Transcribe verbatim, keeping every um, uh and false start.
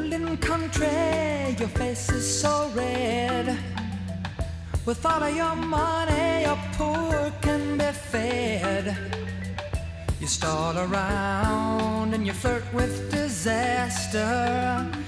golden country, your face is so red. With all of your money, your poor can be fed. You stall around and you flirt with disaster.